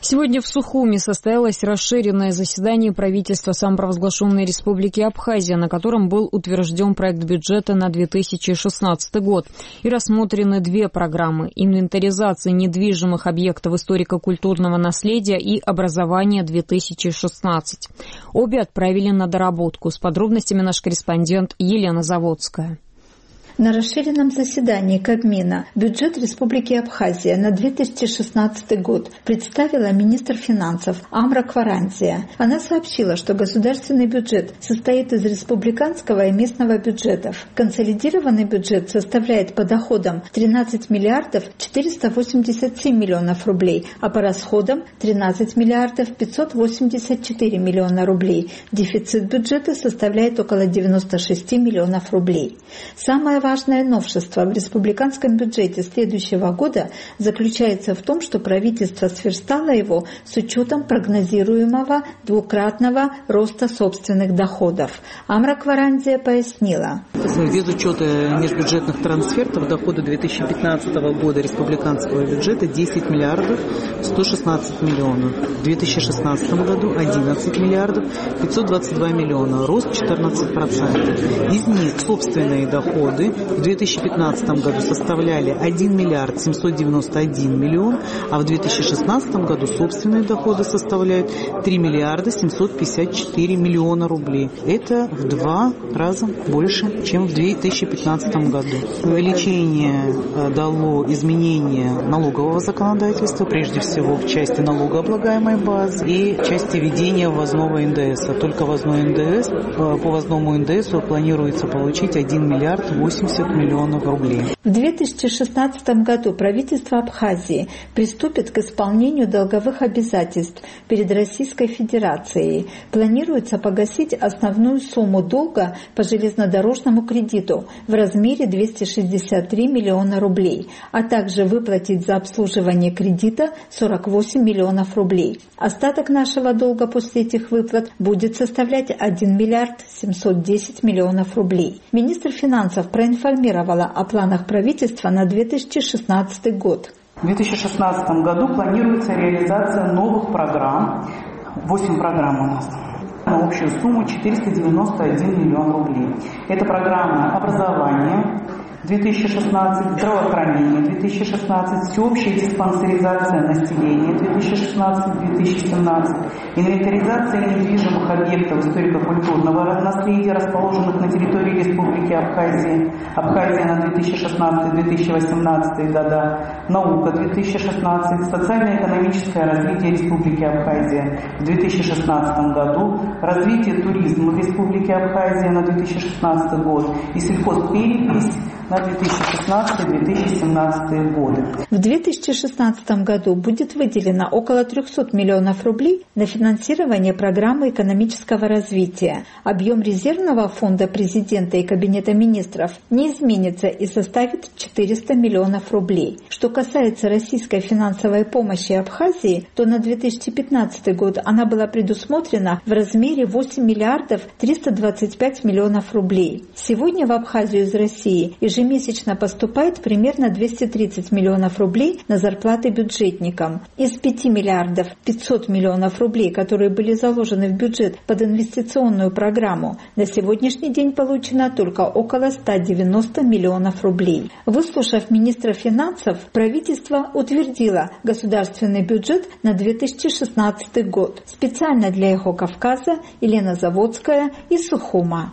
Сегодня в Сухуми состоялось расширенное заседание правительства самопровозглашенной Республики Абхазия, на котором был утвержден проект бюджета на 2016 год. И рассмотрены две программы – инвентаризация недвижимых объектов историко-культурного наследия и образование-2016. Обе отправили на доработку. С подробностями наш корреспондент Елена Заводская. На расширенном заседании Кабмина бюджет Республики Абхазия на 2016 год представила министр финансов Амра Кварантия. Она сообщила, что государственный бюджет состоит из республиканского и местного бюджетов. Консолидированный бюджет составляет по доходам 13 миллиардов 487 миллионов рублей, а по расходам 13 миллиардов 584 миллиона рублей. Дефицит бюджета составляет около 96 миллионов рублей. Самое важное новшество в республиканском бюджете следующего года заключается в том, что правительство сверстало его с учетом прогнозируемого двукратного роста собственных доходов. Амра Кварантия пояснила. Без учета межбюджетных трансфертов доходы 2015 года республиканского бюджета 10 миллиардов 116 миллионов. В 2016 году 11 миллиардов 522 миллиона, рост 14%. Из них собственные доходы в 2015 году составляли 1 миллиард 791 миллион, а в 2016 году собственные доходы составляют 3 миллиарда 754 миллиона рублей. Это в 2 раза больше, чем в 2015 году. Увеличение дало изменение налогового законодательства, прежде всего в части налогооблагаемой базы и в части введения ввозного НДС. Только ввозной НДС, по ввозному НДСу планируется получить 1 миллиард 80 миллионов рублей. В 2016 году правительство Абхазии приступит к исполнению долговых обязательств перед Российской Федерацией. Планируется погасить основную сумму долга по железнодорожному кредиту в размере 263 миллиона рублей, а также выплатить за обслуживание кредита 48 миллионов рублей. Остаток нашего долга после этих выплат будет составлять 1 миллиард 710 миллионов рублей. Министр финансов проинформировала о планах правительства на 2016 год. В 2016 году планируется реализация новых программ. 8 программ у нас. На общую сумму 491 миллион рублей. Это программы образования 2016, здравоохранение 2016, всеобщая диспансеризация населения 2016-2017, инвентаризация недвижимых объектов историко-культурного наследия, расположенных на территории Республики Абхазия, Абхазия на 2016-2018 года, наука 2016, социально-экономическое развитие Республики Абхазия в 2016 году, развитие туризма в Республике Абхазия на 2016 год и сельхозперепись на 2016-2017 годы. В 2016 году будет выделено около 300 миллионов рублей на финансирование программы экономического развития. Объем резервного фонда президента и Кабинета министров не изменится и составит 400 миллионов рублей. Что касается российской финансовой помощи Абхазии, то на 2015 год она была предусмотрена в размере 8 миллиардов 325 миллионов рублей. Сегодня в Абхазию из России ежемесячно поступает примерно 230 миллионов рублей на зарплаты бюджетникам. Из 5 миллиардов 500 миллионов рублей, которые были заложены в бюджет под инвестиционную программу, на сегодняшний день получено только около 190 миллионов рублей. Выслушав министра финансов, правительство утвердило государственный бюджет на 2016 год. Специально для «Эхо Кавказа» Елена Заводская из Сухума.